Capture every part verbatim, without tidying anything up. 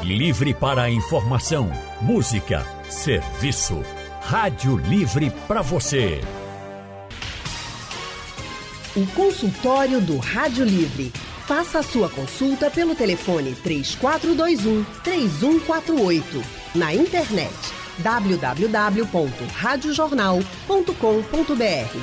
Livre para a informação, música, serviço. Rádio Livre para você. O consultório do Rádio Livre. Faça a sua consulta pelo telefone três quatro dois um, três um quatro oito. Na internet w w w ponto rádio jornal ponto com ponto b r.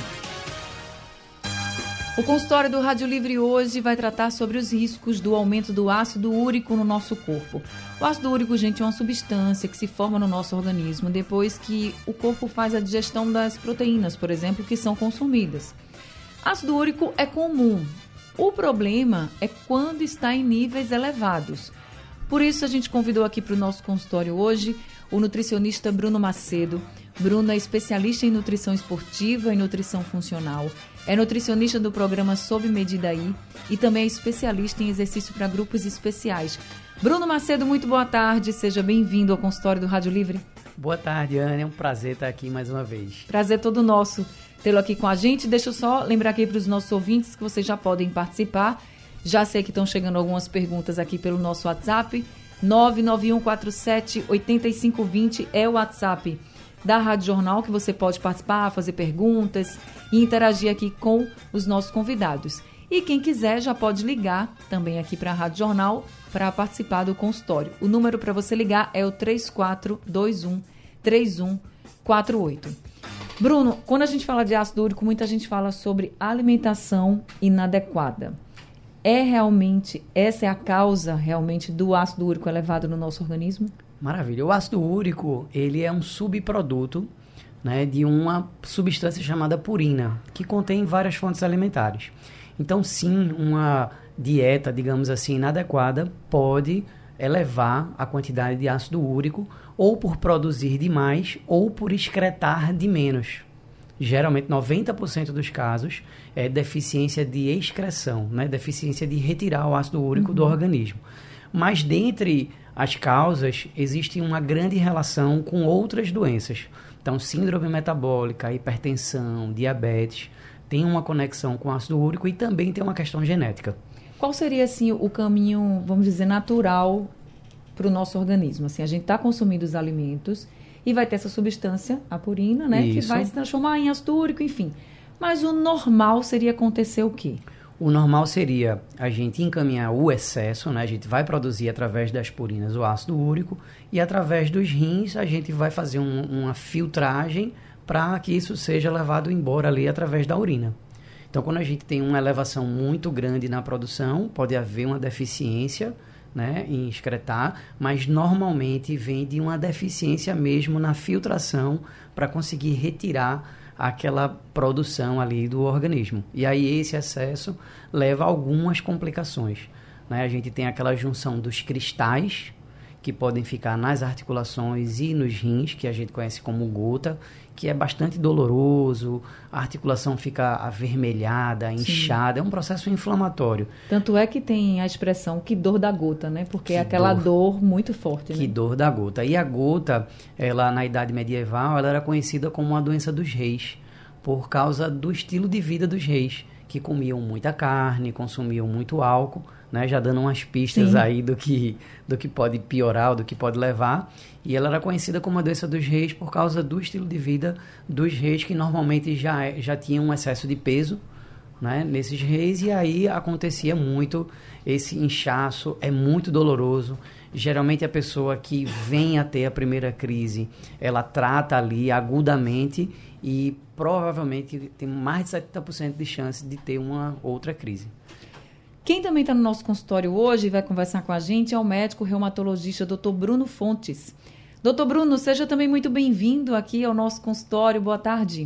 O consultório do Rádio Livre hoje vai tratar sobre os riscos do aumento do ácido úrico no nosso corpo. O ácido úrico, gente, é uma substância que se forma no nosso organismo depois que o corpo faz a digestão das proteínas, por exemplo, que são consumidas. Ácido úrico é comum. O problema é quando está em níveis elevados. Por isso, a gente convidou aqui para o nosso consultório hoje o nutricionista Bruno Macedo. Bruno é especialista em nutrição esportiva e nutrição funcional. É nutricionista do programa Sob Medida I e também é especialista em exercício para grupos especiais. Bruno Macedo, muito boa tarde. Seja bem-vindo ao consultório do Rádio Livre. Boa tarde, Ana. É um prazer estar aqui mais uma vez. Prazer todo nosso tê-lo aqui com a gente. Deixa eu só lembrar aqui para os nossos ouvintes que vocês já podem participar. Já sei que estão chegando algumas perguntas aqui pelo nosso WhatsApp. nove nove um quatro sete oito cinco dois zero é o WhatsApp da Rádio Jornal, que você pode participar, fazer perguntas e interagir aqui com os nossos convidados. E quem quiser já pode ligar também aqui para a Rádio Jornal para participar do consultório. O número para você ligar é o três quatro dois um, três um quatro oito. Bruno, quando a gente fala de ácido úrico, muita gente fala sobre alimentação inadequada. É realmente, essa é a causa realmente do ácido úrico elevado no nosso organismo? Maravilha. O ácido úrico, ele é um subproduto, né, de uma substância chamada purina, que contém várias fontes alimentares. Então, sim, uma dieta, digamos assim, inadequada pode elevar a quantidade de ácido úrico, ou por produzir demais, ou por excretar de menos. Geralmente, noventa por cento dos casos é deficiência de excreção, né? Deficiência de retirar o ácido úrico uhum. do organismo. Mas, dentre as causas, existe uma grande relação com outras doenças. Então, síndrome metabólica, hipertensão, diabetes, tem uma conexão com o ácido úrico e também tem uma questão genética. Qual seria, assim, o caminho, vamos dizer, natural para o nosso organismo? Assim, a gente está consumindo os alimentos e vai ter essa substância, a purina, né? Isso. Que vai se transformar em ácido úrico, enfim. Mas o normal seria acontecer o quê? O normal seria a gente encaminhar o excesso, né? A gente vai produzir através das purinas o ácido úrico e através dos rins a gente vai fazer um, uma filtragem para que isso seja levado embora ali através da urina. Então, quando a gente tem uma elevação muito grande na produção, pode haver uma deficiência, né, em excretar, mas normalmente vem de uma deficiência mesmo na filtração para conseguir retirar aquela produção ali do organismo. E aí esse excesso leva a algumas complicações, né? A gente tem aquela junção dos cristais, que podem ficar nas articulações e nos rins, que a gente conhece como gota, que é bastante doloroso, a articulação fica avermelhada, inchada, Sim. é um processo inflamatório. Tanto é que tem a expressão que dor da gota, né? Porque que é aquela dor, dor muito forte, né? Que dor da gota. E a gota, ela na Idade Medieval, ela era conhecida como uma doença dos reis, por causa do estilo de vida dos reis, que comiam muita carne, consumiam muito álcool, né, já dando umas pistas Sim. aí do que, do que pode piorar, ou do que pode levar. E ela era conhecida como a doença dos reis por causa do estilo de vida dos reis, que normalmente já, já tinham um excesso de peso, né, nesses reis, e aí acontecia muito esse inchaço, é muito doloroso. Geralmente a pessoa que vem a ter a primeira crise, ela trata ali agudamente e provavelmente tem mais de setenta por cento de chance de ter uma outra crise. Quem também está no nosso consultório hoje e vai conversar com a gente é o médico reumatologista doutor Bruno Fontes. doutor Bruno, seja também muito bem-vindo aqui ao nosso consultório. Boa tarde.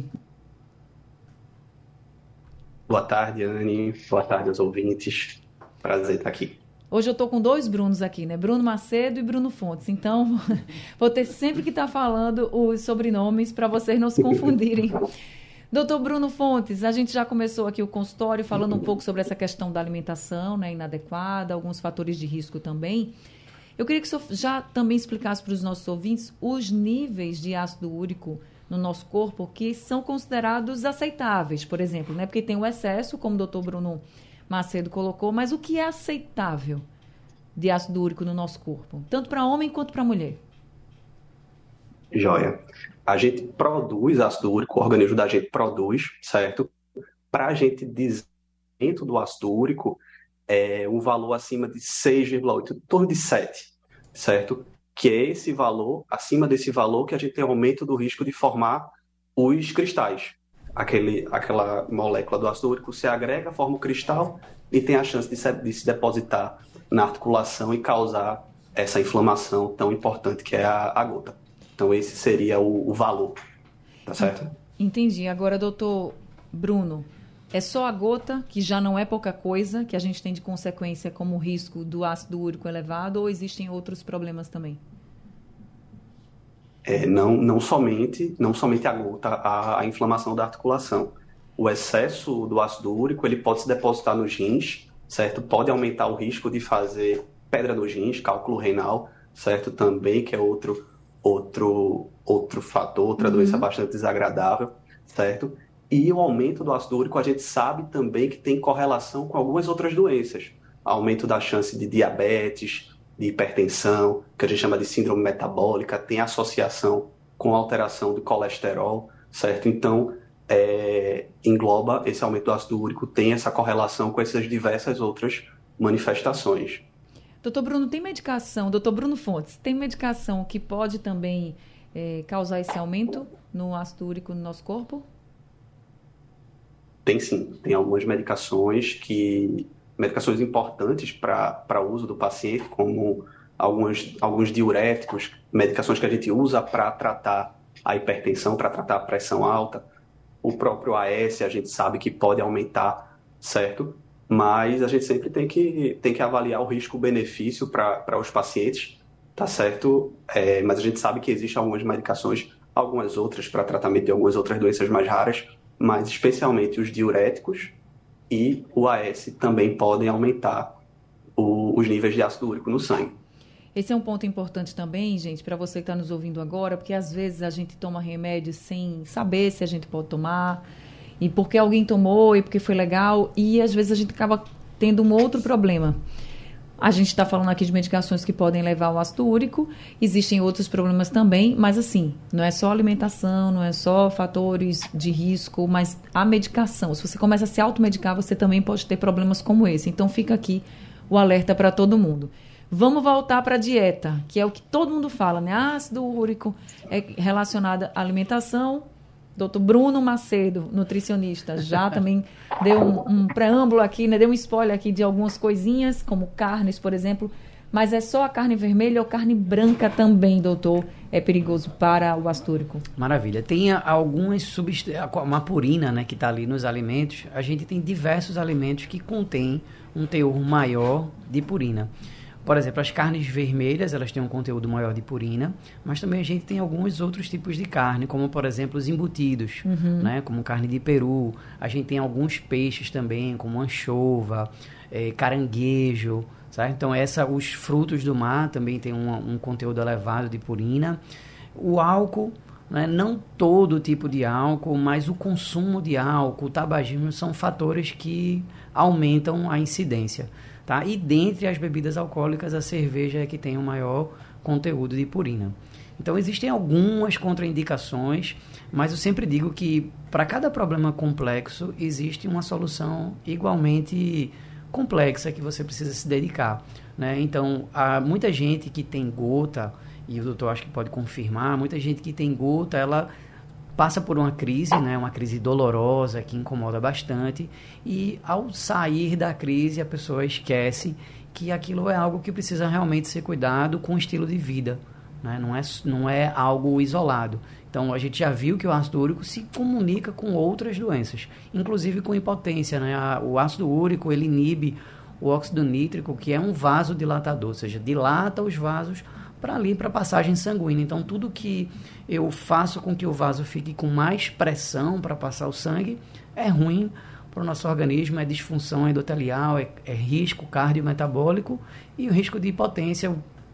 Boa tarde, Anne. Boa tarde aos ouvintes. Prazer estar aqui. Hoje eu estou com dois Brunos aqui, né? Bruno Macedo e Bruno Fontes. Então, vou ter sempre que estar falando os sobrenomes para vocês não se confundirem. doutor Bruno Fontes, a gente já começou aqui o consultório falando um pouco sobre essa questão da alimentação, né, inadequada, alguns fatores de risco também. Eu queria que o senhor já também explicasse para os nossos ouvintes os níveis de ácido úrico no nosso corpo que são considerados aceitáveis, por exemplo, né? Porque tem o excesso, como o doutor Bruno Macedo colocou, mas o que é aceitável de ácido úrico no nosso corpo, tanto para homem quanto para mulher? Joia. A gente produz ácido úrico, o organismo da gente produz, certo? Para a gente dizer dentro do ácido úrico, é um valor acima de seis vírgula oito, em torno de sete, certo? Que é esse valor, acima desse valor, que a gente tem aumento do risco de formar os cristais. Aquele, aquela molécula do ácido úrico se agrega, forma o cristal e tem a chance de se, de se depositar na articulação e causar essa inflamação tão importante que é a, a gota. Então, esse seria o, o valor, tá certo? Entendi. Agora, doutor Bruno, é só a gota, que já não é pouca coisa, que a gente tem de consequência como o risco do ácido úrico elevado, ou existem outros problemas também? É, não, não, somente, não somente a gota, a, a inflamação da articulação. O excesso do ácido úrico, ele pode se depositar nos rins, certo? Pode aumentar o risco de fazer pedra nos rins, cálculo renal, certo? Também, que é outro, outro, outro fator, outra uhum. doença bastante desagradável, certo? E o aumento do ácido úrico, a gente sabe também que tem correlação com algumas outras doenças. Aumento da chance de diabetes, de hipertensão, que a gente chama de síndrome metabólica, tem associação com alteração do colesterol, certo? Então, é, engloba esse aumento do ácido úrico, tem essa correlação com essas diversas outras manifestações. Doutor Bruno, tem medicação, doutor Bruno Fontes, tem medicação que pode também é, causar esse aumento no ácido úrico no nosso corpo? Tem sim, tem algumas medicações que... medicações importantes para o uso do paciente, como alguns, alguns diuréticos, medicações que a gente usa para tratar a hipertensão, para tratar a pressão alta. O próprio A S a gente sabe que pode aumentar, certo? Mas a gente sempre tem que, tem que avaliar o risco-benefício para os pacientes, tá certo? É, mas a gente sabe que existem algumas medicações, algumas outras para tratamento de algumas outras doenças mais raras, mas especialmente os diuréticos e o A S também podem aumentar o, os níveis de ácido úrico no sangue. Esse é um ponto importante também, gente, para você que está nos ouvindo agora, porque às vezes a gente toma remédios sem saber se a gente pode tomar, e porque alguém tomou, e porque foi legal, e às vezes a gente acaba tendo um outro problema. A gente está falando aqui de medicações que podem levar ao ácido úrico, existem outros problemas também, mas assim, não é só alimentação, não é só fatores de risco, mas a medicação. Se você começa a se automedicar, você também pode ter problemas como esse. Então fica aqui o alerta para todo mundo. Vamos voltar para a dieta, que é o que todo mundo fala, né? Ácido úrico é relacionado à alimentação. doutor Bruno Macedo, nutricionista, já também deu um, um preâmbulo aqui, né? Deu um spoiler aqui de algumas coisinhas, como carnes, por exemplo. Mas é só a carne vermelha ou carne branca também, doutor, é perigoso para o ácido úrico? Maravilha. Tem algumas substâncias, uma purina, né, que está ali nos alimentos. A gente tem diversos alimentos que contêm um teor maior de purina. Por exemplo, as carnes vermelhas, elas têm um conteúdo maior de purina, mas também a gente tem alguns outros tipos de carne, como, por exemplo, os embutidos, uhum. né, como carne de peru. A gente tem alguns peixes também, como anchova, é, caranguejo, certo? Então, essa, os frutos do mar também têm um, um conteúdo elevado de purina. O álcool, né, não todo tipo de álcool, mas o consumo de álcool, o tabagismo, são fatores que aumentam a incidência. Tá? E dentre as bebidas alcoólicas, a cerveja é que tem o maior conteúdo de purina. Então, existem algumas contraindicações, mas eu sempre digo que para cada problema complexo, existe uma solução igualmente complexa que você precisa se dedicar. Né? Então, há muita gente que tem gota, e o doutor acho que pode confirmar, muita gente que tem gota, ela passa por uma crise, né, uma crise dolorosa que incomoda bastante, e ao sair da crise a pessoa esquece que aquilo é algo que precisa realmente ser cuidado com o estilo de vida, né? Não é, não é algo isolado. Então a gente já viu que o ácido úrico se comunica com outras doenças, inclusive com impotência, né? A, o ácido úrico ele inibe o óxido nítrico, que é um vasodilatador, ou seja, dilata os vasos para ali, para a passagem sanguínea. Então, tudo que eu faço com que o vaso fique com mais pressão para passar o sangue é ruim para o nosso organismo, é disfunção endotelial, é, é risco cardiometabólico e o risco de hipotência.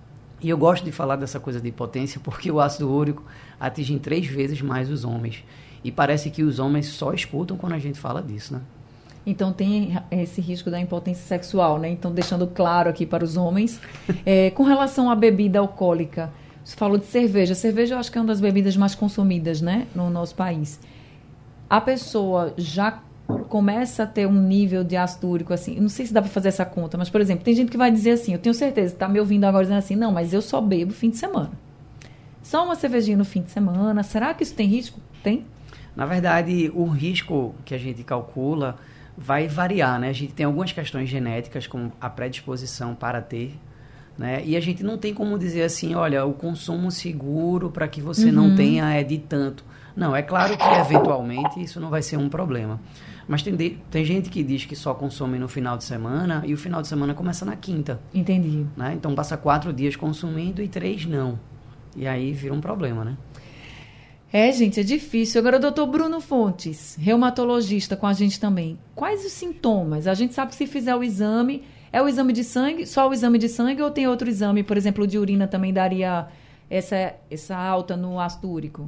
E eu gosto de falar dessa coisa de hipotência porque o ácido úrico atinge três vezes mais os homens. E parece que os homens só escutam quando a gente fala disso, né? Então tem esse risco da impotência sexual, né? Então, deixando claro aqui para os homens. É, com relação à bebida alcoólica, você falou de cerveja. Cerveja eu acho que é uma das bebidas mais consumidas, né, no nosso país. A pessoa já começa a ter um nível de ácido úrico, assim, não sei se dá para fazer essa conta, mas, por exemplo, tem gente que vai dizer assim, eu tenho certeza, está me ouvindo agora dizendo assim, não, mas eu só bebo fim de semana. Só uma cervejinha no fim de semana. Será que isso tem risco? Tem? Na verdade, o risco que a gente calcula vai variar, né? A gente tem algumas questões genéticas, como a predisposição para ter, né? E a gente não tem como dizer assim, olha, o consumo seguro para que você uhum. não tenha é de tanto. Não, é claro que eventualmente isso não vai ser um problema. Mas tem, de, tem gente que diz que só consome no final de semana e o final de semana começa na quinta. Entendi. Né? Então passa quatro dias consumindo e três não. E aí vira um problema, né? É, gente, é difícil. Agora, o doutor Bruno Fontes, reumatologista com a gente também. Quais os sintomas? A gente sabe que se fizer o exame, é o exame de sangue, só o exame de sangue ou tem outro exame, por exemplo, de urina também daria essa, essa alta no ácido úrico?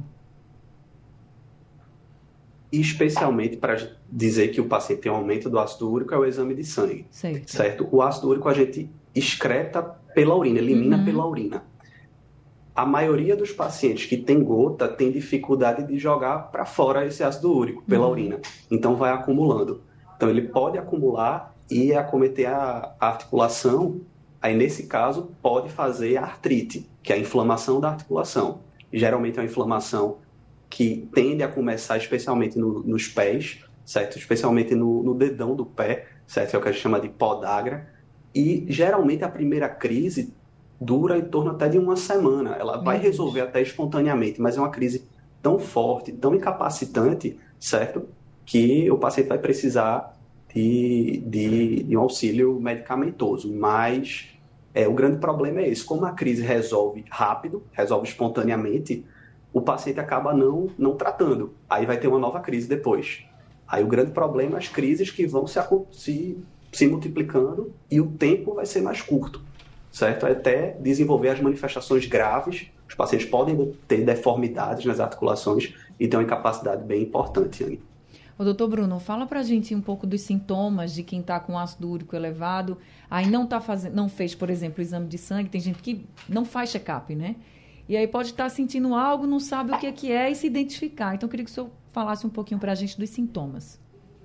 Especialmente para dizer que o paciente tem um aumento do ácido úrico é o exame de sangue. Certo. Certo? O ácido úrico a gente excreta pela urina, elimina uhum. pela urina. A maioria dos pacientes que tem gota tem dificuldade de jogar para fora esse ácido úrico pela uhum. urina. Então vai acumulando. Então ele pode acumular e acometer a, a articulação. Aí nesse caso pode fazer a artrite, que é a inflamação da articulação. Geralmente é uma inflamação que tende a começar especialmente no, nos pés, certo? Especialmente no, no dedão do pé, certo? É o que a gente chama de podagra. E geralmente a primeira crise dura em torno até de uma semana. Ela vai resolver até espontaneamente, mas é uma crise tão forte, tão incapacitante, certo? Que o paciente vai precisar de, de, de um auxílio medicamentoso. Mas é, o grande problema é esse. Como a crise resolve rápido, resolve espontaneamente, o paciente acaba não, não tratando. Aí vai ter uma nova crise depois. Aí o grande problema é as crises que vão se, se, se multiplicando e o tempo vai ser mais curto. Certo? Até desenvolver as manifestações graves. Os pacientes podem ter deformidades nas articulações e ter uma incapacidade bem importante, Anne. Ô, doutor Bruno, fala pra gente um pouco dos sintomas de quem está com ácido úrico elevado, aí não, tá fazendo, não fez, por exemplo, o exame de sangue, tem gente que não faz check-up, né? E aí pode estar sentindo algo, não sabe o que é, que é e se identificar. Então, eu queria que o senhor falasse um pouquinho pra gente dos sintomas.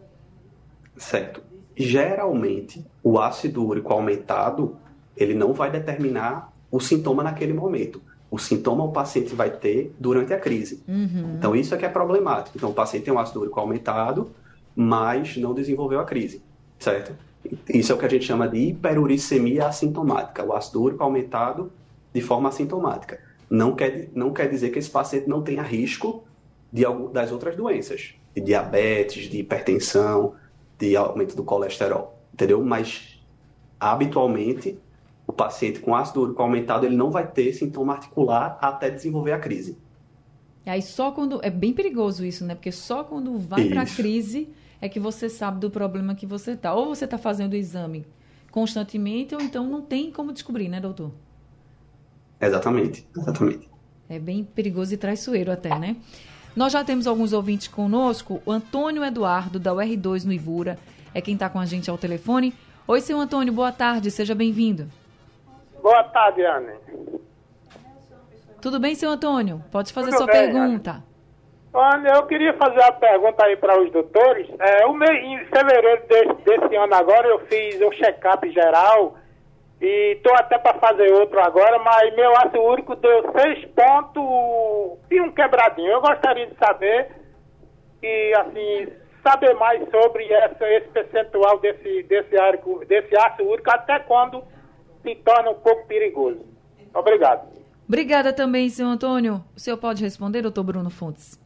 Certo. Geralmente, o ácido úrico aumentado ele não vai determinar o sintoma naquele momento. O sintoma o paciente vai ter durante a crise. Uhum. Então, isso é que é problemático. Então, o paciente tem um ácido úrico aumentado, mas não desenvolveu a crise, certo? Isso é o que a gente chama de hiperuricemia assintomática, o ácido úrico aumentado de forma assintomática. Não quer, não quer dizer que esse paciente não tenha risco de, das outras doenças, de diabetes, de hipertensão, de aumento do colesterol, entendeu? Mas, habitualmente, o paciente com ácido úrico aumentado, ele não vai ter sintoma articular até desenvolver a crise. E aí só quando... É bem perigoso isso, né? Porque só quando vai para a crise é que você sabe do problema que você está. Ou você está fazendo o exame constantemente, ou então não tem como descobrir, né, doutor? Exatamente, exatamente. É bem perigoso e traiçoeiro até, né? Nós já temos alguns ouvintes conosco. O Antônio Eduardo, da U R dois no Ivura, é quem está com a gente ao telefone. Oi, seu Antônio, boa tarde, seja bem-vindo. Boa tarde, Anne. Tudo bem, seu Antônio? Pode fazer Tudo sua bem, pergunta. Anne, eu queria fazer uma pergunta aí para os doutores. É, o mês, em fevereiro desse, desse ano agora, eu fiz o check-up geral e estou até para fazer outro agora, mas meu ácido úrico deu seis pontos e um quebradinho. Eu gostaria de saber e, assim, saber mais sobre essa, esse percentual desse, desse, árico, desse ácido úrico, até quando se torna um pouco perigoso. Obrigado. Obrigada também, senhor Antônio. O senhor pode responder, doutor Bruno Fontes?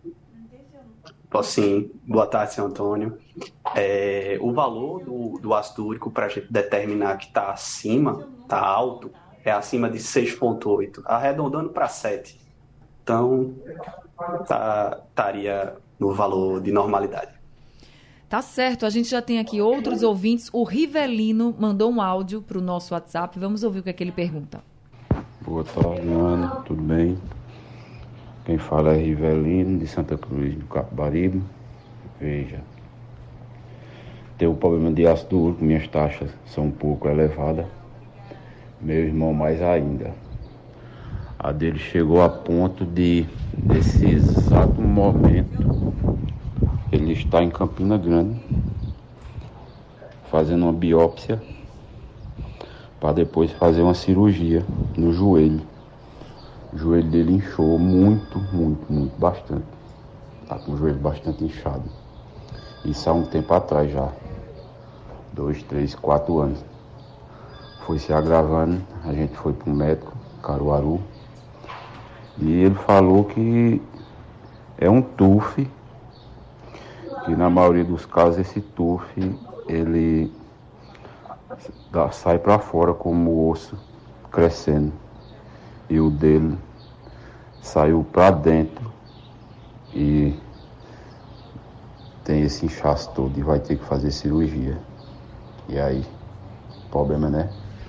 Posso sim. Boa tarde, senhor Antônio. É, o valor do, do ácido úrico para a gente determinar que está acima, está alto, é acima de seis vírgula oito, arredondando para sete. Então, tá, estaria no valor de normalidade. Tá certo, a gente já tem aqui outros ouvintes. O Rivelino mandou um áudio para o nosso WhatsApp. Vamos ouvir o que é que ele pergunta. Boa tarde, Ana. Tudo bem? Quem fala é Rivelino, de Santa Cruz do Capibaribe. Veja, tenho o problema de ácido úrico, minhas taxas são um pouco elevadas. Meu irmão mais ainda. A dele chegou a ponto de, nesse exato momento, ele está em Campina Grande, fazendo uma biópsia, para depois fazer uma cirurgia no joelho. O joelho dele inchou muito, muito, muito, bastante. Está com o joelho bastante inchado. Isso há um tempo atrás já. Dois, três, quatro anos. Foi se agravando, a gente foi para o médico, Caruaru. E ele falou que é um T U F, que na maioria dos casos esse T U F, ele dá, sai para fora como o osso crescendo. E o dele saiu para dentro e tem esse inchaço todo e vai ter que fazer cirurgia. E aí, problema, né?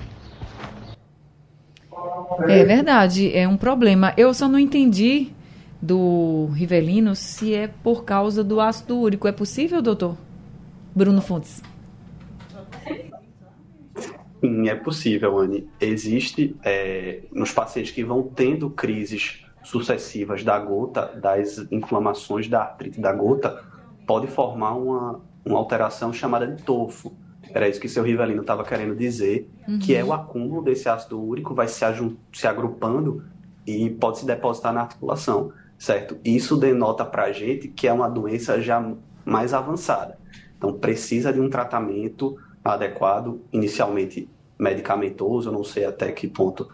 É verdade, é um problema. Eu só não entendi do Rivelino se é por causa do ácido úrico. É possível, doutor? Bruno Fontes. Sim, é possível, Anne. Existe, é, nos pacientes que vão tendo crises sucessivas da gota, das inflamações da artrite da gota, pode formar uma, uma alteração chamada de tofo. Era isso que seu Rivelino estava querendo dizer, uhum. que é o acúmulo desse ácido úrico, vai se, ajun- se agrupando e pode se depositar na articulação, certo? Isso denota para a gente que é uma doença já mais avançada. Então, precisa de um tratamento adequado, inicialmente medicamentoso, eu não sei até que ponto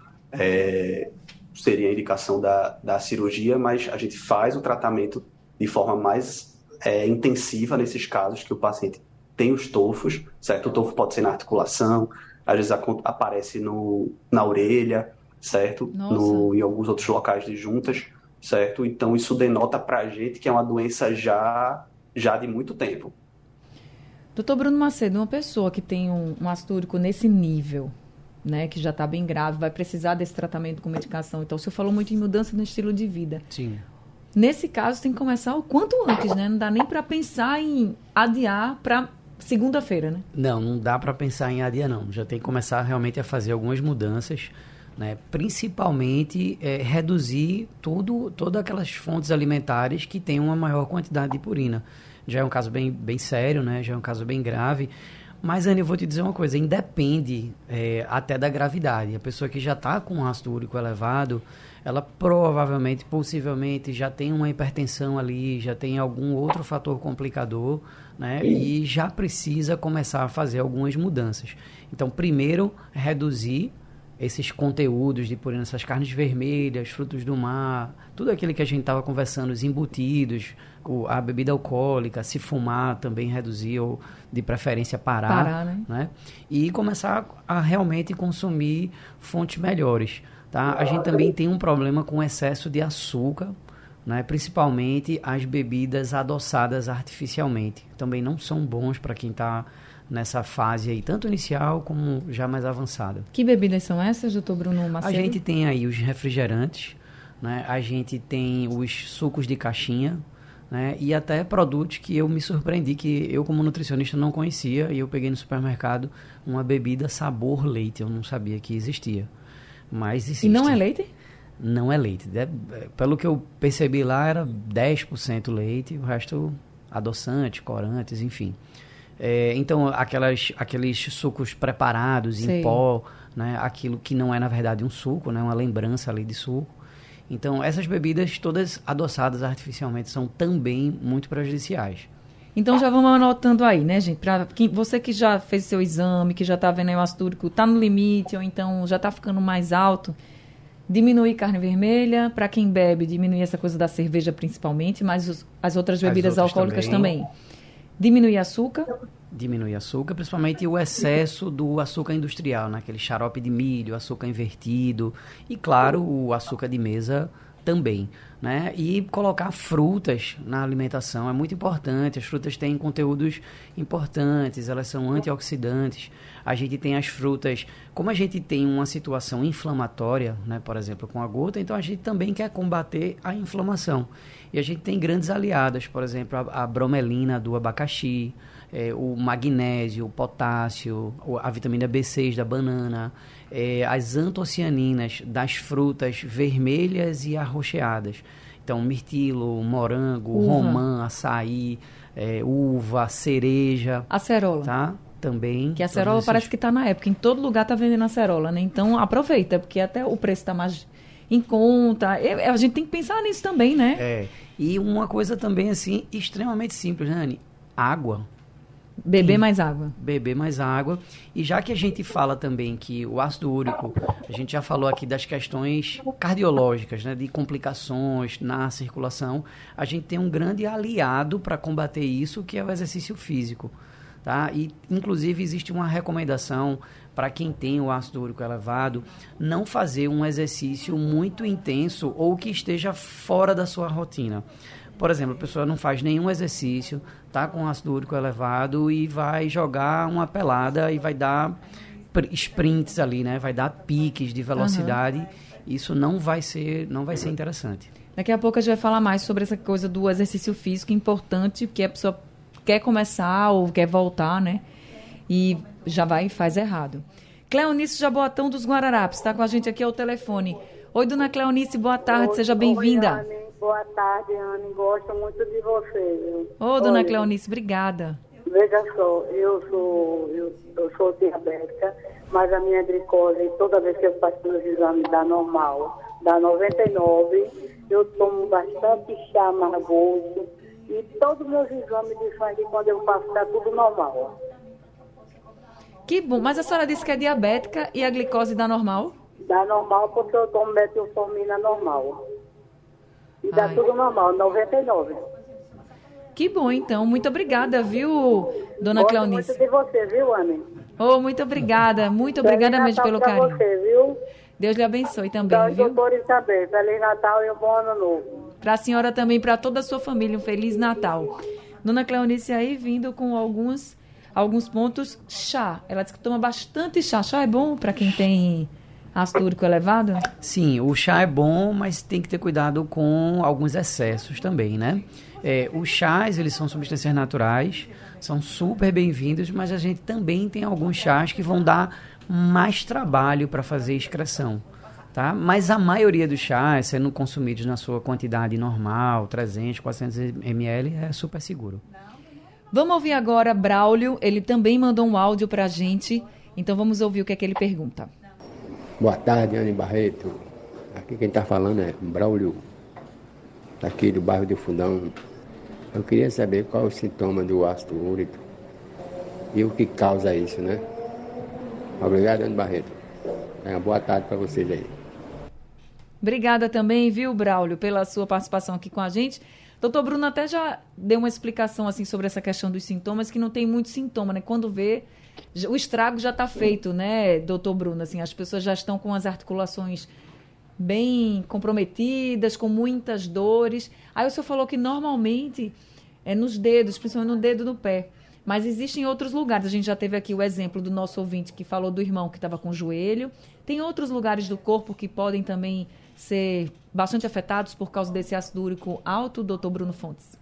é, seria a indicação da, da cirurgia, mas a gente faz o tratamento de forma mais é, intensiva nesses casos que o paciente tem os tofos, certo? O tofo pode ser na articulação, às vezes aparece no, na orelha, certo? No, em alguns outros locais de juntas, certo? Então isso denota pra gente que é uma doença já, já de muito tempo. Doutor Bruno Macedo, uma pessoa que tem um, um ácido úrico nesse nível, né, que já está bem grave, vai precisar desse tratamento com medicação. Então, o senhor falou muito em mudança no estilo de vida. Sim. Nesse caso, tem que começar o quanto antes, né? Não dá nem para pensar em adiar para segunda-feira, né? Não, não dá para pensar em adiar, não. Já tem que começar realmente a fazer algumas mudanças, né? Principalmente é, reduzir tudo, todas aquelas fontes alimentares que têm uma maior quantidade de purina. Já é um caso bem, bem sério, né? Já é um caso bem grave. Mas, Anny, eu vou te dizer uma coisa, independe é, até da gravidade. A pessoa que já está com ácido úrico elevado, ela provavelmente, possivelmente, já tem uma hipertensão ali, já tem algum outro fator complicador, né? E já precisa começar a fazer algumas mudanças. Então, primeiro, reduzir esses conteúdos de purina, essas carnes vermelhas, frutos do mar, tudo aquilo que a gente estava conversando, os embutidos, o, a bebida alcoólica, se fumar também reduzir ou de preferência parar, parar né? né? E começar a realmente consumir fontes melhores, tá? A gente também tem um problema com excesso de açúcar, né? Principalmente as bebidas adoçadas artificialmente, também não são bons para quem está nessa fase aí, tanto inicial como já mais avançada. Que bebidas são essas, doutor Bruno Macedo? A gente tem aí os refrigerantes, né? A gente tem os sucos de caixinha, né? E até produtos que eu me surpreendi, que eu como nutricionista não conhecia, e eu peguei no supermercado uma bebida sabor leite, eu não sabia que existia, mas existe. E não é leite? Não é leite. É, pelo que eu percebi lá, era dez por cento leite, o resto adoçantes, corantes, enfim. É, então, aquelas, aqueles sucos preparados Sei. em pó, né? Aquilo que não é, na verdade, um suco, né? Uma lembrança ali de suco. Então, essas bebidas todas adoçadas artificialmente são também muito prejudiciais. Então, já vamos anotando aí, né, gente? Pra quem, você que já fez seu exame, que já está vendo aí o ácido úrico, está no limite, ou então já está ficando mais alto, diminuir carne vermelha. Para quem bebe, diminuir essa coisa da cerveja principalmente, mas os, as outras bebidas as outras alcoólicas também. também. Diminuir açúcar. Diminuir açúcar, principalmente o excesso do açúcar industrial, né? Aquele xarope de milho, açúcar invertido e, claro, o açúcar de mesa também, né? E colocar frutas na alimentação é muito importante. As frutas têm conteúdos importantes, elas são antioxidantes. A gente tem as frutas, como a gente tem uma situação inflamatória, né? Por exemplo, com a gota, então a gente também quer combater a inflamação. E a gente tem grandes aliadas, por exemplo, a, a bromelina do abacaxi, é, o magnésio, o potássio, a vitamina B seis da banana, é, as antocianinas das frutas vermelhas e arroxeadas. Então, mirtilo, morango, uva. romã, açaí, é, uva, cereja. Acerola. Tá? Também. Que a acerola esses... parece que está na época. Em todo lugar está vendendo acerola, né? Então, aproveita, porque até o preço está mais em conta. A gente tem que pensar nisso também, né? É. E uma coisa também, assim, extremamente simples, né, Anny? Água. Beber mais água. Beber mais água. E já que a gente fala também que o ácido úrico, a gente já falou aqui das questões cardiológicas, né, de complicações na circulação, a gente tem um grande aliado para combater isso, que é o exercício físico. Tá? E, inclusive, existe uma recomendação para quem tem o ácido úrico elevado, não fazer um exercício muito intenso ou que esteja fora da sua rotina. Por exemplo, a pessoa não faz nenhum exercício, está com ácido úrico elevado e vai jogar uma pelada e vai dar sprints ali, né? Vai dar piques de velocidade. Uhum. Isso não vai ser, não vai ser interessante. Daqui a pouco a gente vai falar mais sobre essa coisa do exercício físico importante, porque a pessoa quer começar ou quer voltar, né? E já vai e faz errado. Cleonice Jaboatão dos Guararapes está com a gente aqui ao telefone. Oi, dona Cleonice, boa tarde, oi, seja bem-vinda. Oi, boa tarde, Anny. Gosto muito de você, viu? Ô, dona Oi. Cleonice, obrigada. Veja só, eu sou, eu, eu sou diabética, mas a minha glicose, toda vez que eu faço meus exames, dá normal, dá noventa e nove. Eu tomo bastante chá amargoso e todos os meus exames de sangue, quando eu faço, está tudo normal. Que bom, mas a senhora disse que é diabética e a glicose dá normal? Dá normal porque eu tomo metilformina normal. E dá Ai. tudo normal, noventa e nove. Que bom, então. Muito obrigada, viu, dona Gosto Cleonice? muito de você, viu, Anny? Oh, muito obrigada. Muito obrigada Feliz mesmo Natal pelo pra carinho. Você, viu? Deus lhe abençoe também, então, viu? doutores também. Feliz Natal e um bom ano novo. Para a senhora também, para toda a sua família, um Feliz Natal. Dona Cleonice aí vindo com alguns, alguns pontos. Chá. Ela disse que toma bastante chá. Chá é bom para quem tem ácido úrico elevado? Sim, o chá é bom, mas tem que ter cuidado com alguns excessos também, né? É, os chás, eles são substâncias naturais, são super bem-vindos, mas a gente também tem alguns chás que vão dar mais trabalho para fazer excreção, tá? Mas a maioria dos chás, sendo consumidos na sua quantidade normal, trezentos, quatrocentos mililitros, é super seguro. Vamos ouvir agora Braulio, ele também mandou um áudio para a gente, então vamos ouvir o que é que ele pergunta. Boa tarde, Anny Barreto. Aqui quem está falando é Braulio, daqui do bairro do Fundão. Eu queria saber qual é o sintoma do ácido úrico e o que causa isso, né? Obrigado, Anny Barreto. Uma boa tarde para vocês aí. Obrigada também, viu, Braulio, pela sua participação aqui com a gente. Doutor Bruno até já deu uma explicação assim, sobre essa questão dos sintomas, que não tem muito sintoma, né? Quando vê, o estrago já está feito, né, doutor Bruno? Assim, as pessoas já estão com as articulações bem comprometidas, com muitas dores. Aí o senhor falou que normalmente é nos dedos, principalmente no dedo do pé. Mas existem outros lugares. A gente já teve aqui o exemplo do nosso ouvinte que falou do irmão que estava com o joelho. Tem outros lugares do corpo que podem também ser bastante afetados por causa desse ácido úrico alto, doutor Bruno Fontes?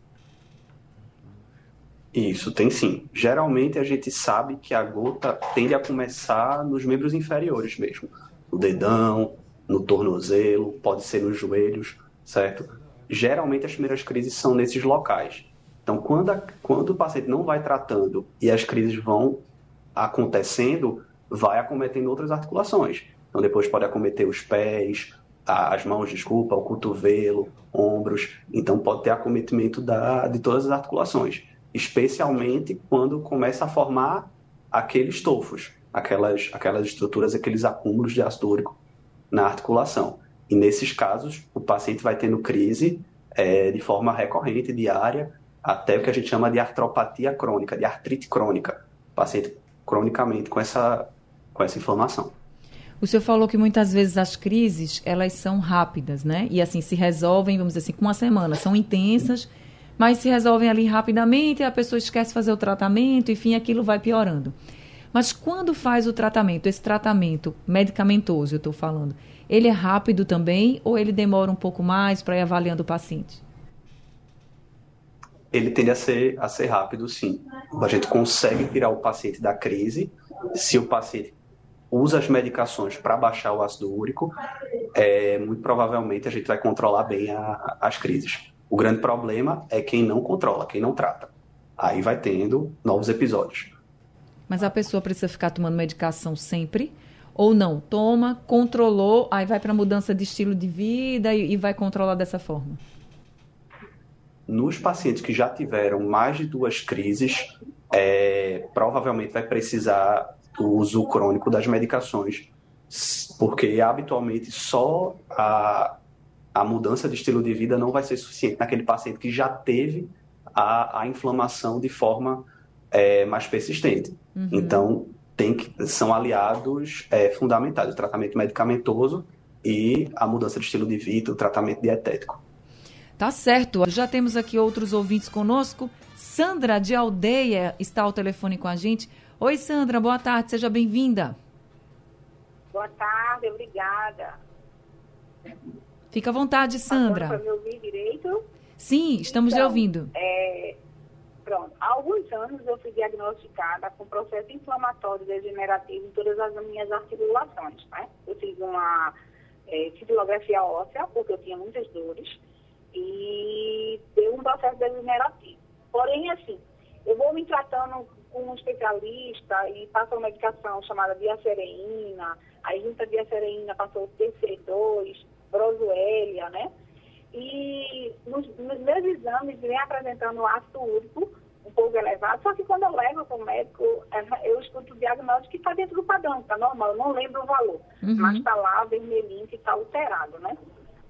Isso, tem sim. Geralmente a gente sabe que a gota tende a começar nos membros inferiores mesmo. No dedão, no tornozelo, pode ser nos joelhos, certo? Geralmente as primeiras crises são nesses locais. Então, quando, a, quando o paciente não vai tratando e as crises vão acontecendo, vai acometendo outras articulações. Então, depois pode acometer os pés, as mãos, desculpa, o cotovelo, ombros. Então, pode ter acometimento da, de todas as articulações, especialmente quando começa a formar aqueles estofos, aquelas, aquelas estruturas, aqueles acúmulos de ácido úrico na articulação. E nesses casos, o paciente vai tendo crise é, de forma recorrente, diária, até o que a gente chama de artropatia crônica, de artrite crônica, paciente cronicamente com essa, com essa inflamação. O senhor falou que muitas vezes as crises, elas são rápidas, né? E assim, se resolvem, vamos dizer assim, com uma semana, são intensas, mas se resolvem ali rapidamente, a pessoa esquece de fazer o tratamento, enfim, aquilo vai piorando. Mas quando faz o tratamento, esse tratamento medicamentoso, eu estou falando, ele é rápido também ou ele demora um pouco mais para ir avaliando o paciente? ele tende a ser, a ser rápido, sim. A gente consegue tirar o paciente da crise se o paciente usa as medicações para baixar o ácido úrico, é, muito provavelmente a gente vai controlar bem a, as crises. O grande problema é quem não controla, quem não trata. Aí vai tendo novos episódios. Mas a pessoa precisa ficar tomando medicação sempre? Ou não? Toma, controlou, aí vai para mudança de estilo de vida e, e vai controlar dessa forma? Nos pacientes que já tiveram mais de duas crises, é, provavelmente vai precisar do uso crônico das medicações, porque habitualmente só a, a mudança de estilo de vida não vai ser suficiente naquele paciente que já teve a, a inflamação de forma é, mais persistente. Uhum. Então, tem que, são aliados é, fundamentais, o tratamento medicamentoso e a mudança de estilo de vida, o tratamento dietético. Tá certo. Já temos aqui outros ouvintes conosco. Sandra, de Aldeia, está ao telefone com a gente. Oi, Sandra, boa tarde, seja bem-vinda. Boa tarde, obrigada. Fica à vontade, Sandra. Para me ouvir direito? Sim, estamos então, lhe ouvindo. É, pronto, há alguns anos eu fui diagnosticada com processo inflamatório degenerativo em todas as minhas articulações, né? Eu fiz uma é, fibrilografia óssea, porque eu tinha muitas dores, e deu um processo degenerativo. Porém, assim, eu vou me tratando com um especialista e passa uma medicação chamada diacereína, aí junto a diacereína passou o T C dois, brosuelia, né? E nos, nos meus exames vem apresentando ácido úrico um pouco elevado, só que quando eu levo para o médico, eu escuto o diagnóstico que está dentro do padrão, está normal, eu não lembro o valor, uhum. mas está lá vermelhinho que está alterado, né?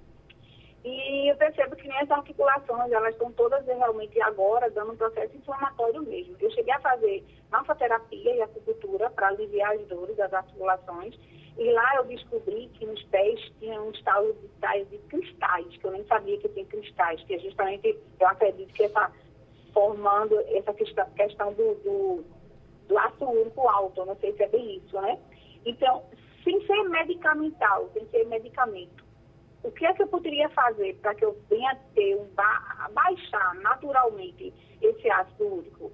E eu percebo que minhas articulações, elas estão todas realmente agora dando um processo inflamatório mesmo. Eu cheguei a fazer massoterapia e acupuntura para aliviar as dores das articulações. E lá eu descobri que nos pés tinha um estalo de tais de cristais, que eu nem sabia que tinha cristais, que é justamente, eu acredito que está formando essa questão, questão do, do, do ácido úrico alto, eu não sei se é bem isso, né? Então, sem ser medicamental, sem ser medicamento, o que é que eu poderia fazer para que eu venha ter um ba- baixar naturalmente esse ácido úrico?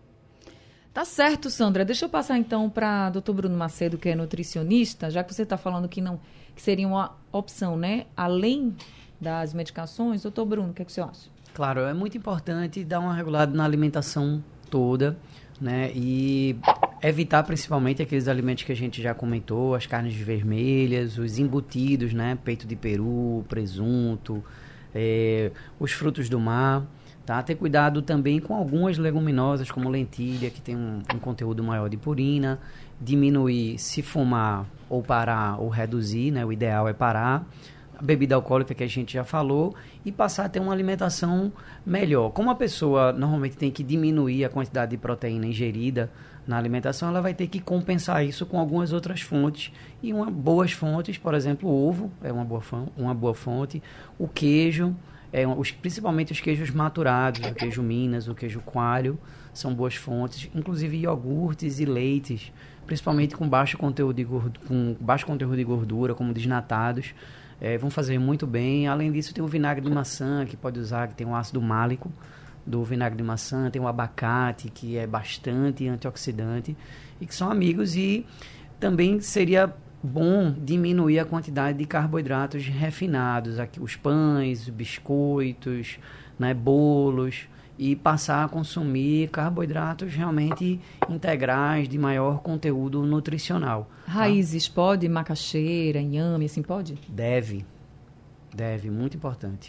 Tá certo, Sandra. Deixa eu passar então para doutor Bruno Macedo, que é nutricionista, já que você está falando que não que seria uma opção, né? Além das medicações, doutor Bruno, o que é que você acha? Claro, é muito importante dar uma regulada na alimentação toda, né? E evitar principalmente aqueles alimentos que a gente já comentou, as carnes vermelhas, os embutidos, né? Peito de peru, presunto, é, os frutos do mar, tá? Ter cuidado também com algumas leguminosas, como lentilha, que tem um, um conteúdo maior de purina, diminuir se fumar ou parar ou reduzir, né? O ideal é parar. A bebida alcoólica que a gente já falou e passar a ter uma alimentação melhor. Como a pessoa normalmente tem que diminuir a quantidade de proteína ingerida na alimentação, ela vai ter que compensar isso com algumas outras fontes. E uma, boas fontes, por exemplo, o ovo é uma boa, uma boa fonte, o queijo, é, os, principalmente os queijos maturados, o queijo Minas, o queijo coalho, são boas fontes, inclusive iogurtes e leites, principalmente com baixo conteúdo de gordura, com baixo conteúdo de gordura, como desnatados. É, vão fazer muito bem. Além disso, tem o vinagre de maçã, que pode usar, que tem um ácido málico do vinagre de maçã. Tem o abacate, que é bastante antioxidante e que são amigos. E também seria bom diminuir a quantidade de carboidratos refinados, aqui, os pães, biscoitos, né, bolos, e passar a consumir carboidratos realmente integrais, de maior conteúdo nutricional. Raízes, tá? Pode? Macaxeira, inhame, assim pode? Deve. Deve, muito importante.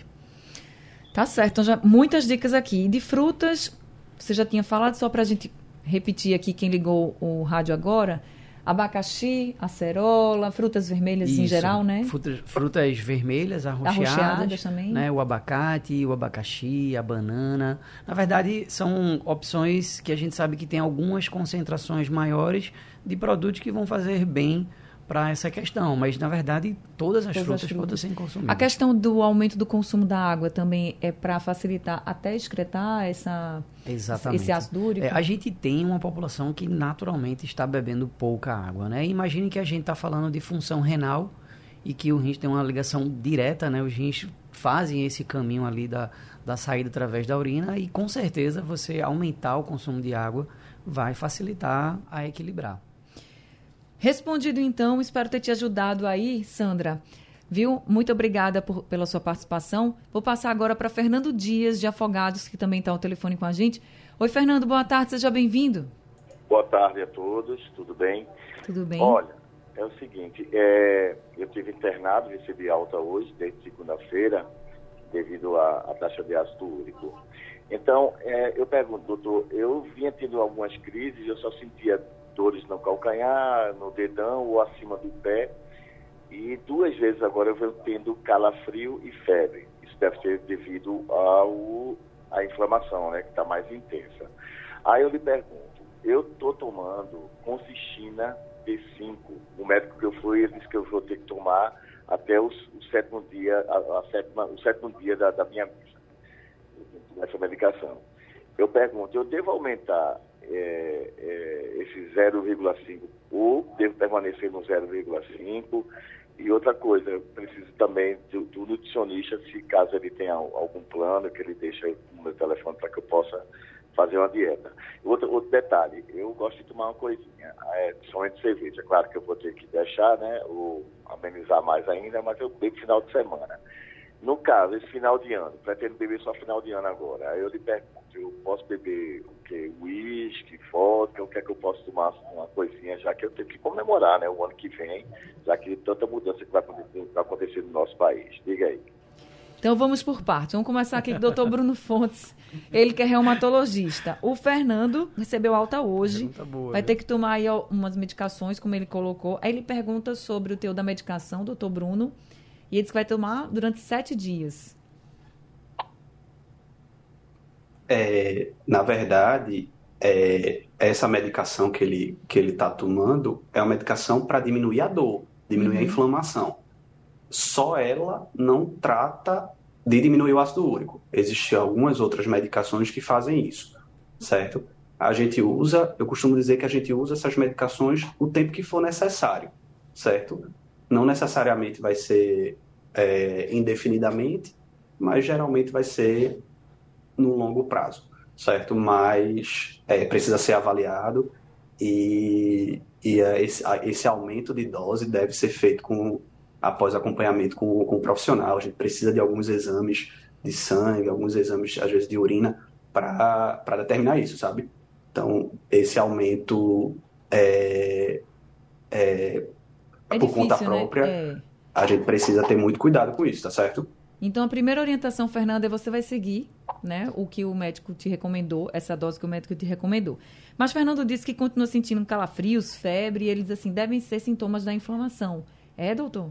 Tá certo, então já muitas dicas aqui. De frutas, você já tinha falado, só para a gente repetir aqui, quem ligou o rádio agora, abacaxi, acerola, frutas vermelhas Isso. em geral, né? Frutas, frutas vermelhas, arroxeadas, arroxeadas também. Né? O abacate, o abacaxi, a banana. Na verdade, são opções que a gente sabe que tem algumas concentrações maiores de produtos que vão fazer bem para essa questão, mas na verdade todas as todas frutas, as frutas podem ser consumidas. A questão do aumento do consumo da água também é para facilitar até excretar essa, esse ácido úrico? É, a gente tem uma população que naturalmente está bebendo pouca água, né? Imagine que a gente está falando de função renal e que o rins tem uma ligação direta, né? Os rins fazem esse caminho ali da, da saída através da urina e, com certeza, você aumentar o consumo de água vai facilitar a equilibrar. Respondido, então, espero ter te ajudado aí, Sandra. Viu? Muito obrigada por, pela sua participação. Vou passar agora para Fernando Dias, de Afogados, que também está ao telefone com a gente. Oi, Fernando, boa tarde, seja bem-vindo. Boa tarde a todos, tudo bem? Tudo bem. Olha, é o seguinte, é, eu tive internado, recebi alta hoje, desde segunda-feira, devido à, à taxa de ácido úrico. Então, é, eu pergunto, doutor, eu vinha tendo algumas crises, eu só sentia dores no calcanhar, no dedão ou acima do pé, e duas vezes agora eu venho tendo calafrio e febre. Isso deve ser devido ao, à inflamação, né, que está mais intensa. Aí eu lhe pergunto, eu estou tomando Concistina T cinco. O médico que eu fui, ele disse que eu vou ter que tomar até os, o sétimo dia, a, a sétima, o sétimo dia da, da minha missa, essa medicação. Eu pergunto, eu devo aumentar é, é, esse zero vírgula cinco ou devo permanecer no zero vírgula cinco? E outra coisa, eu preciso também do, do nutricionista, se caso ele tenha algum plano, que ele deixe o meu telefone para que eu possa fazer uma dieta. Outro, outro detalhe, eu gosto de tomar uma coisinha, é, principalmente cerveja. Claro que eu vou ter que deixar, né, ou amenizar mais ainda, mas eu bebo final de semana. No caso, esse final de ano, pretendo beber só final de ano agora. Aí eu lhe pergunto, eu posso beber o quê? Uísque, vodka, o que é que eu posso tomar uma coisinha, já que eu tenho que comemorar, né, o ano que vem, já que tanta mudança que vai acontecer, vai acontecer no nosso país. Diga aí. Então vamos por partes. Vamos começar aqui com o doutor Bruno Fontes, ele que é reumatologista. O Fernando recebeu alta hoje, boa, vai né? ter que tomar aí umas medicações, como ele colocou. Aí ele pergunta sobre o teu da medicação, doutor Bruno, e ele diz que vai tomar durante sete dias. É, na verdade, é, essa medicação que ele que ele está tomando é uma medicação para diminuir a dor, diminuir uhum. a inflamação. Só ela não trata de diminuir o ácido úrico. Existem algumas outras medicações que fazem isso, certo? A gente usa, eu costumo dizer que a gente usa essas medicações o tempo que for necessário, certo? Não necessariamente vai ser é, indefinidamente, mas geralmente vai ser no longo prazo, certo? Mas é, precisa ser avaliado e, e esse, esse aumento de dose deve ser feito com, após acompanhamento com, com o profissional. A gente precisa de alguns exames de sangue, alguns exames, às vezes, de urina para determinar isso, sabe? Então, esse aumento é, é, é por difícil, conta própria, né? é... a gente precisa ter muito cuidado com isso, tá certo? Então, a primeira orientação, Fernanda, é você vai seguir, né, o que o médico te recomendou, essa dose que o médico te recomendou. Mas Fernando disse que continua sentindo calafrios, febre, e ele diz assim, devem ser sintomas da inflamação. É, doutor?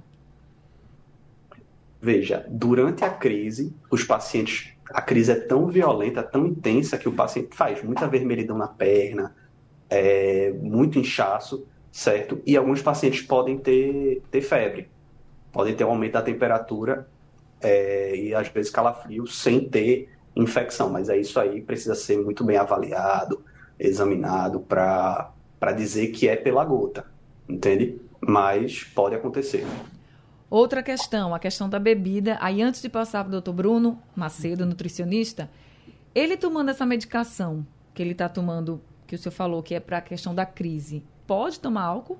Veja, durante a crise, os pacientes, a crise é tão violenta, tão intensa, que o paciente faz muita vermelhidão na perna, é, muito inchaço, certo? E alguns pacientes podem ter, ter febre, podem ter um aumento da temperatura, É, e às vezes calafrio sem ter infecção, mas é isso aí, precisa ser muito bem avaliado, examinado para dizer que é pela gota, entende? Mas pode acontecer. Outra questão, a questão da bebida. Aí antes de passar para o doutor Bruno Macedo, nutricionista, ele tomando essa medicação que ele está tomando, que o senhor falou que é para a questão da crise, pode tomar álcool?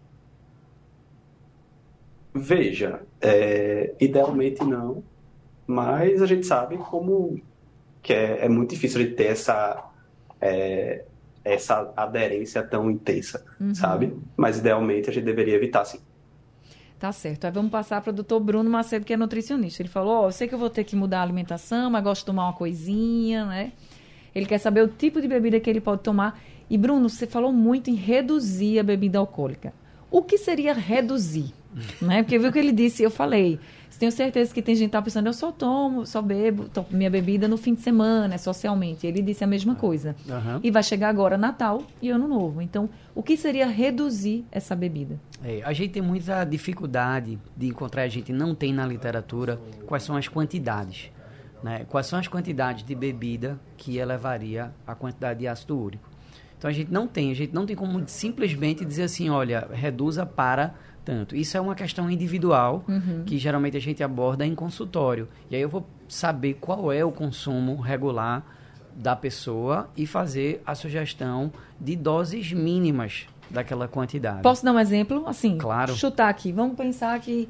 Veja, é, idealmente não, mas a gente sabe como que é, é muito difícil de ter essa, é, essa aderência tão intensa, uhum. sabe? Mas idealmente a gente deveria evitar, sim. Tá certo. Aí vamos passar para o doutor Bruno Macedo, que é nutricionista. Ele falou, ó, oh, eu sei que eu vou ter que mudar a alimentação, mas gosto de tomar uma coisinha, né? Ele quer saber o tipo de bebida que ele pode tomar. E, Bruno, você falou muito em reduzir a bebida alcoólica. O que seria reduzir? Né? Porque viu o que ele disse, eu falei, tenho certeza que tem gente que está pensando, eu só tomo, só bebo tomo minha bebida no fim de semana, socialmente. Ele disse a mesma coisa. Uhum. E vai chegar agora Natal e Ano Novo. Então, o que seria reduzir essa bebida? É, a gente tem muita dificuldade de encontrar, a gente não tem na literatura quais são as quantidades. Né? Quais são as quantidades de bebida que elevaria a quantidade de ácido úrico. Então, a gente não tem, a gente não tem como simplesmente dizer assim, olha, reduza para tanto. Isso é uma questão individual, Uhum. que geralmente a gente aborda em consultório. E aí eu vou saber qual é o consumo regular da pessoa e fazer a sugestão de doses mínimas daquela quantidade. Posso dar um exemplo? Assim, Claro. chutar aqui. Vamos pensar que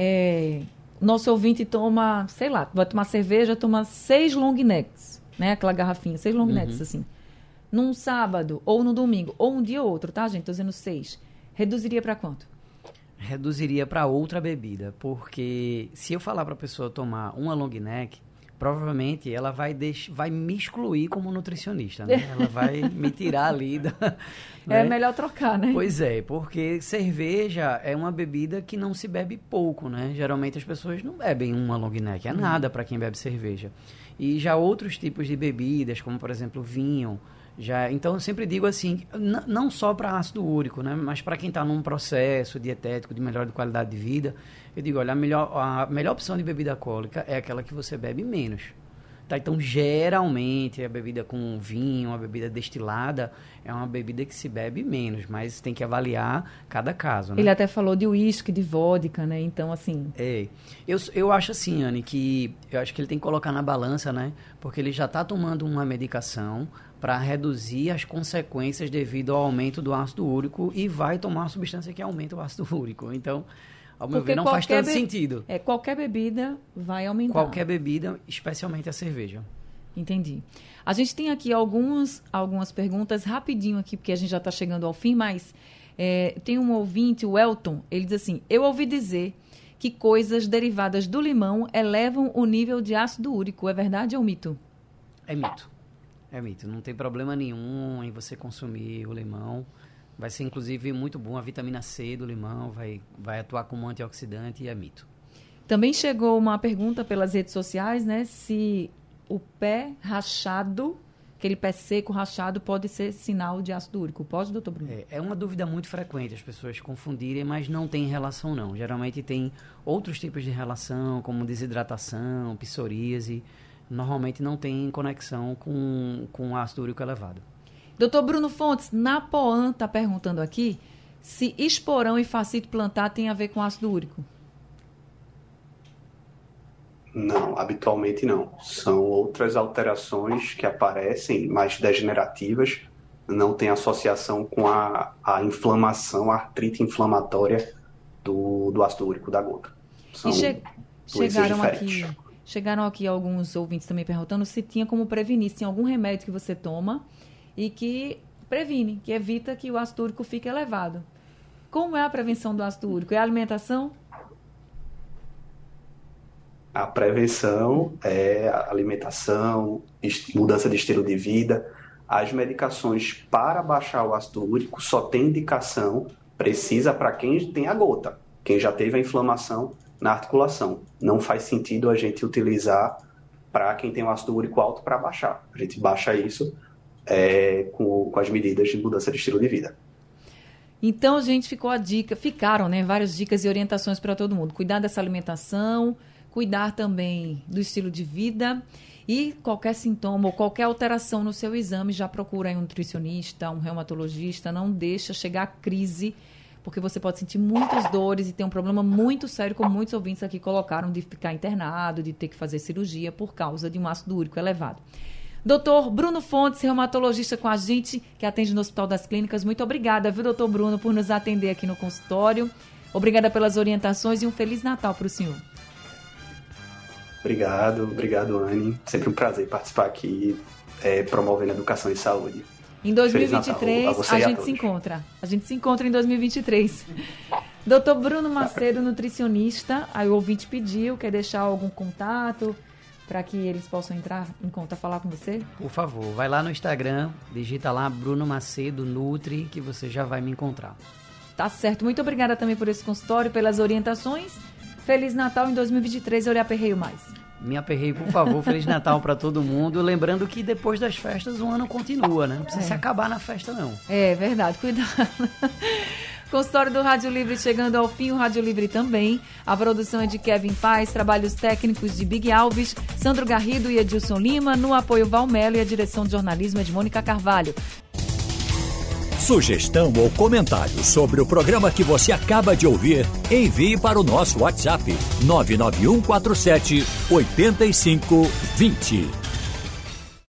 é, nosso ouvinte toma, sei lá, vai tomar cerveja, toma seis long necks, né? Aquela garrafinha, seis long Uhum. necks, assim. Num sábado, ou no domingo, ou um dia ou outro, tá, gente? Tô dizendo seis. Reduziria para quanto? Reduziria para outra bebida, porque se eu falar para a pessoa tomar uma long neck, provavelmente ela vai, deix... vai me excluir como nutricionista, né? Ela vai me tirar ali da... É né? melhor trocar, né? Pois é, porque cerveja é uma bebida que não se bebe pouco, né? Geralmente as pessoas não bebem uma long neck, é nada para quem bebe cerveja. E já outros tipos de bebidas, como por exemplo vinho, já, então eu sempre digo assim, n- não só para ácido úrico, né, mas para quem está num processo dietético de melhora de qualidade de vida, eu digo, olha, a melhor, a melhor opção de bebida alcoólica é aquela que você bebe menos. Tá, então, geralmente, a bebida com vinho, a bebida destilada, é uma bebida que se bebe menos, mas tem que avaliar cada caso, né? Ele até falou de uísque, de vodka, né? Então, assim... É, eu, eu acho assim, Anne, que eu acho que ele tem que colocar na balança, né? Porque ele já está tomando uma medicação para reduzir as consequências devido ao aumento do ácido úrico e vai tomar uma substância que aumenta o ácido úrico. Então, ao meu Porque ver, não faz qualquer tanto be- sentido. É, qualquer bebida vai aumentar. Qualquer bebida, especialmente a cerveja. Entendi. A gente tem aqui alguns, algumas perguntas rapidinho aqui, porque a gente já está chegando ao fim, mas é, tem um ouvinte, o Elton, ele diz assim, eu ouvi dizer que coisas derivadas do limão elevam o nível de ácido úrico. É verdade ou mito? É mito. É mito. Não tem problema nenhum em você consumir o limão. Vai ser, inclusive, muito bom. A vitamina C do limão vai, vai atuar como antioxidante e é mito. Também chegou uma pergunta pelas redes sociais, né? Se o pé rachado, aquele pé seco rachado, pode ser sinal de ácido úrico. Pode, doutor Bruno? É, é uma dúvida muito frequente as pessoas confundirem, mas não tem relação, não. Geralmente tem outros tipos de relação, como desidratação, psoríase. Normalmente não tem conexão com, com ácido úrico elevado. Doutor Bruno Fontes, Napoan está perguntando aqui se esporão e fascite plantar tem a ver com ácido úrico. Não, habitualmente não. São outras alterações que aparecem, mais degenerativas, não tem associação com a, a inflamação, a artrite inflamatória do, do ácido úrico da gota. São e che- doenças chegaram diferentes. aqui, chegaram aqui alguns ouvintes também perguntando se tinha como prevenir, se tem algum remédio que você toma e que previne, que evita que o ácido úrico fique elevado. Como é a prevenção do ácido úrico? É a alimentação? A prevenção é a alimentação, est- mudança de estilo de vida. As medicações para baixar o ácido úrico só tem indicação precisa para quem tem a gota, quem já teve a inflamação na articulação. Não faz sentido a gente utilizar para quem tem o ácido úrico alto para baixar. A gente baixa isso é, com, com as medidas de mudança de estilo de vida. Então, gente, ficou a dica, ficaram, né, várias dicas e orientações para todo mundo. Cuidar dessa alimentação, cuidar também do estilo de vida e qualquer sintoma ou qualquer alteração no seu exame, já procura aí um nutricionista, um reumatologista, não deixa chegar a crise, porque você pode sentir muitas dores e ter um problema muito sério, como muitos ouvintes aqui colocaram, de ficar internado, de ter que fazer cirurgia por causa de um ácido úrico elevado. Doutor Bruno Fontes, reumatologista com a gente, que atende no Hospital das Clínicas. Muito obrigada, viu, doutor Bruno, por nos atender aqui no consultório. Obrigada pelas orientações e um Feliz Natal para o senhor. Obrigado, obrigado, Anne. Sempre um prazer participar aqui, é, promovendo educação e saúde. Em dois mil e Feliz vinte e Natal três, a você a e a gente todos. se encontra. A gente se encontra em dois mil e vinte e três. doutor Bruno Macedo, nutricionista. Aí o ouvinte pediu, quer deixar algum contato para que eles possam entrar em conta, falar com você? Por favor, vai lá no Instagram, digita lá Bruno Macedo Nutri, que você já vai me encontrar. Tá certo. Muito obrigada também por esse consultório, pelas orientações. Feliz Natal em dois mil e vinte e três, eu lhe aperreio mais. Me aperrei, por favor. Feliz Natal para todo mundo. Lembrando que depois das festas o ano continua, né? Não precisa É. se acabar na festa, não. É verdade, cuidado. Consultório do Rádio Livre chegando ao fim, o Rádio Livre também. A produção é de Kevin Paz, trabalhos técnicos de Big Alves, Sandro Garrido e Edilson Lima, no apoio Valmelo e a direção de jornalismo é de Mônica Carvalho. Sugestão ou comentário sobre o programa que você acaba de ouvir, envie para o nosso WhatsApp nove nove um quatro sete oito cinco dois zero.